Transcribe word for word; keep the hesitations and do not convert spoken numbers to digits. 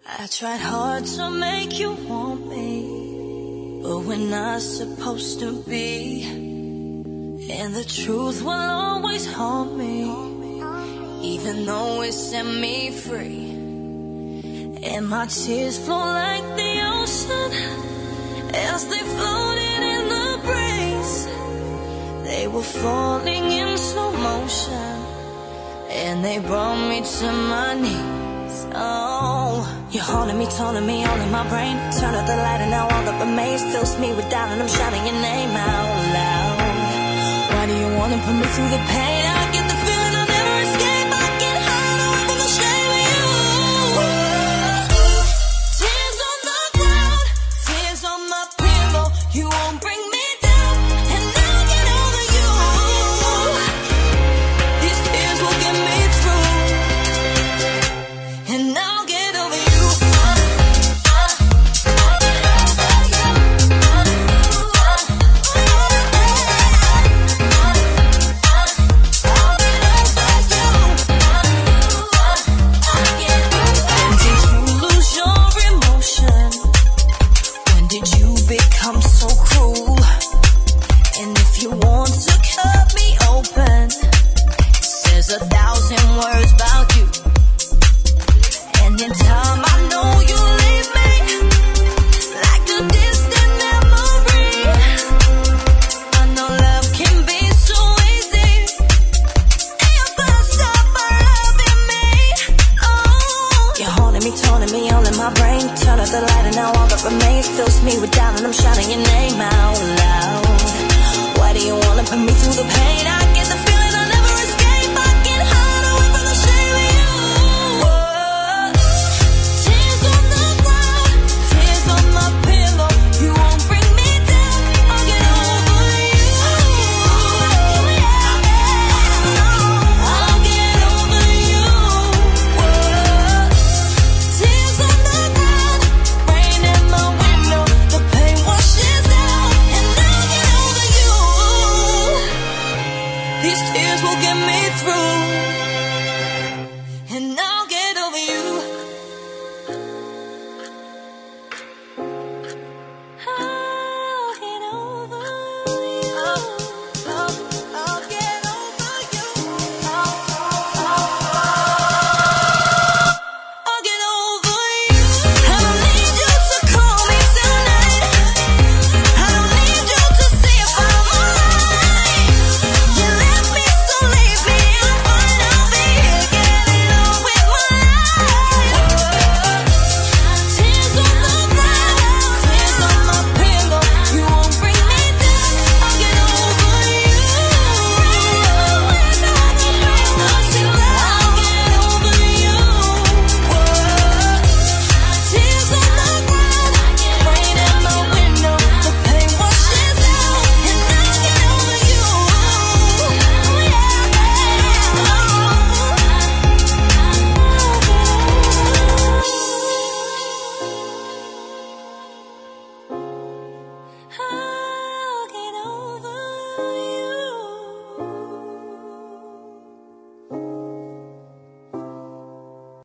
I tried hard to make you want me, but we're not supposed to be. And the truth will always haunt me, even though it set me free. And my tears flow like the ocean as they floated in the breeze. They were falling in slow motion, and they brought me to my knees. Oh, you're haunting me, taunting me, all in my brain. Turn up the light and now all that remains fills me with doubt, and I'm shouting your name out loud. Why do you wanna put me through the pain? I get the feeling I'll never escape. I get hide away from the shame of you. Tears on the ground, tears on my pillow. You won't bring me down, and I'll get over you. These tears will get me through, and I'll get over you. Become so cruel, and if you want to cut me open, it says a thousand words about you. And in time I know you leave me like a distant memory. I know love can be so easy if I stop loving me. Oh, you're haunting me, taunting me, all in my brain. Turn up the light and now all that remains fills me with doubt, and I'm shouting your name out loud. Why do you wanna put me through the pain? I